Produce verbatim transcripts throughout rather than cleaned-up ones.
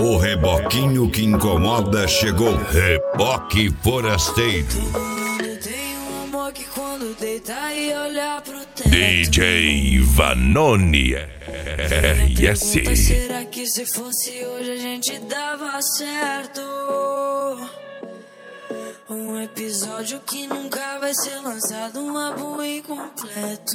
O reboquinho que incomoda chegou. Reboque forasteiro. Tenho amor que quando deitar e olhar pro teto, D J Vanoni R S. pergunta, será que se fosse hoje a gente dava certo? Um episódio que nunca vai ser lançado, um álbum incompleto.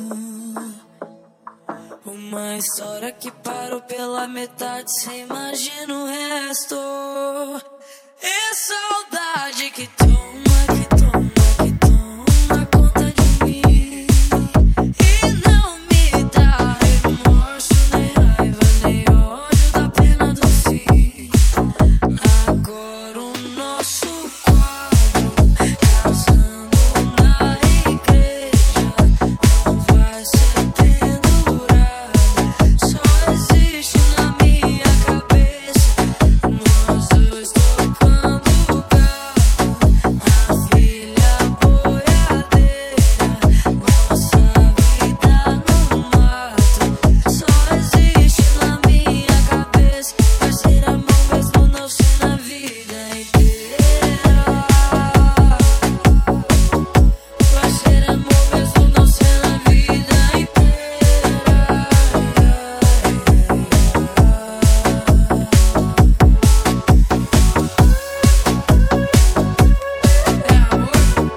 Uma história que parou pela metade, cê imagina o resto. É saudade que toma, que toma, que toma conta de mim. E não me dá remorso, nem raiva, nem ódio da pena do fim. Agora o nosso quadro, casando na igreja, não vai ser pendurado, só existe na minha cabeça. Nós dois tocando o carro, a filha boiadeira, nossa vida no mato, só existe na minha cabeça. Vai ser amor mesmo não ser na vida inteira. Vai ser amor mesmo não ser na vida inteira. É amor?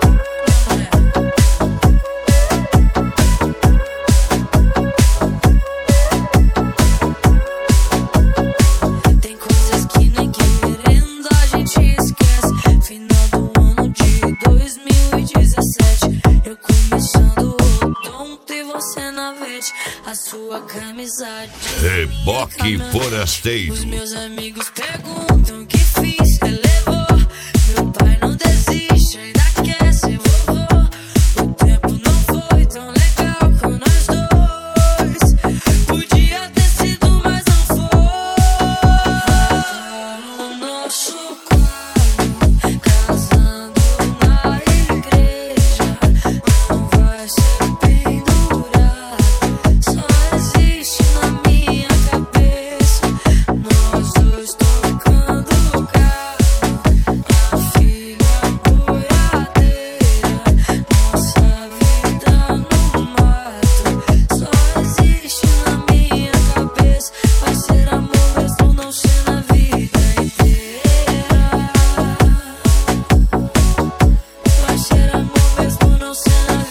Tem coisas que nem querendo a gente esquece. Final do ano de dois mil e dezessete, eu começando o tonto e você na vete. A sua camisa de Reboque forasteiro. Os meus amigos perguntam o que fiz, relevou. Meu pai não desiste, ainda quer ser vovô. O tempo não foi tão legal com nós dois. Podia ter sido, mas não foi. O nosso quadro, casando na igreja, não vai ser pendurado, só existe na minha cabeça. Nós dois tocando o carro, a filha boiadeira, nossa vida no mato, só existe na minha cabeça. Vai ser amor mesmo não ser na vida inteira. Vai ser amor mesmo não ser na vida inteira.